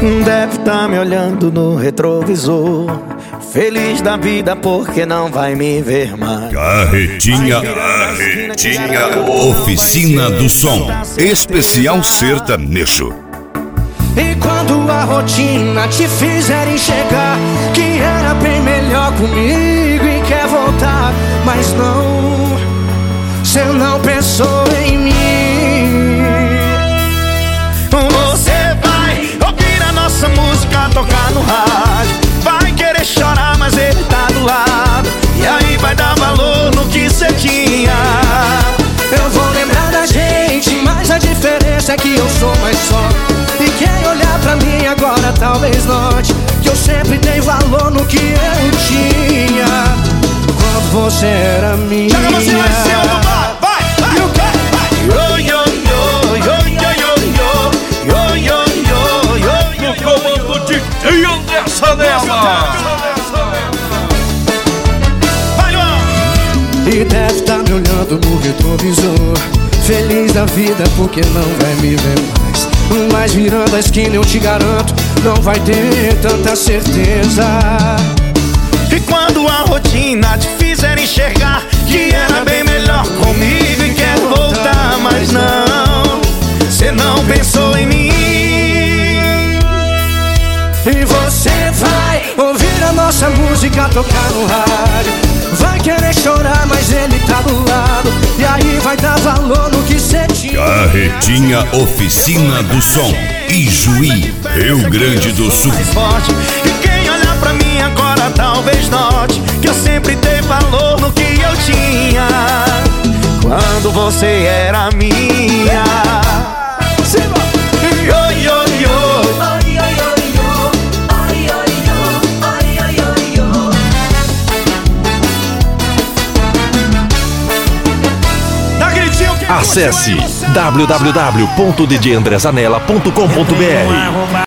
Deve tá me olhando no retrovisor, feliz da vida porque não vai me ver mais. Carretinha, Oficina do Som, especial sertanejo. E quando a rotina te fizer enxergar que era bem melhor comigo e quer voltar, mas não, cê não pensou em mim. Você vai ouvir a nossa música tocar no rádio, vai querer chorar, mas ele tá do lado, e aí vai dar valor no que cê tinha. Eu vou lembrar da gente, mas a diferença é que eu sou mais só. E quem olhar pra mim agora talvez note que eu sempre dei valor no que eu tinha quando você era minha. Joga você vai ser o vai, vai, vai, vai. Yo, yo, yo, yo, yo, yo, yo, yo, yo, yo, No comando de Tião dessa dela. vai, Luan. E deve tá me olhando no retrovisor, feliz da vida porque não vai me ver mais. Mas virando a esquina eu te garanto, não vai ter tanta certeza. E quando a rotina te fizer enxergar que era bem melhor comigo e quer voltar, mas não, cê não pensou em mim. E você vai ouvir a nossa música tocar no rádio, vai querer chorar, mas ele tá do lado, e aí vai dar valor no que cê tinha. Carretinha Oficina do Som, Ijuí, Rio Grande do Sul. Mais forte. E quem olhar pra mim agora talvez note que eu sempre dei valor no que eu tinha quando você era minha. Yo, yo, yo. Acesse www.djandrezanella.com.br.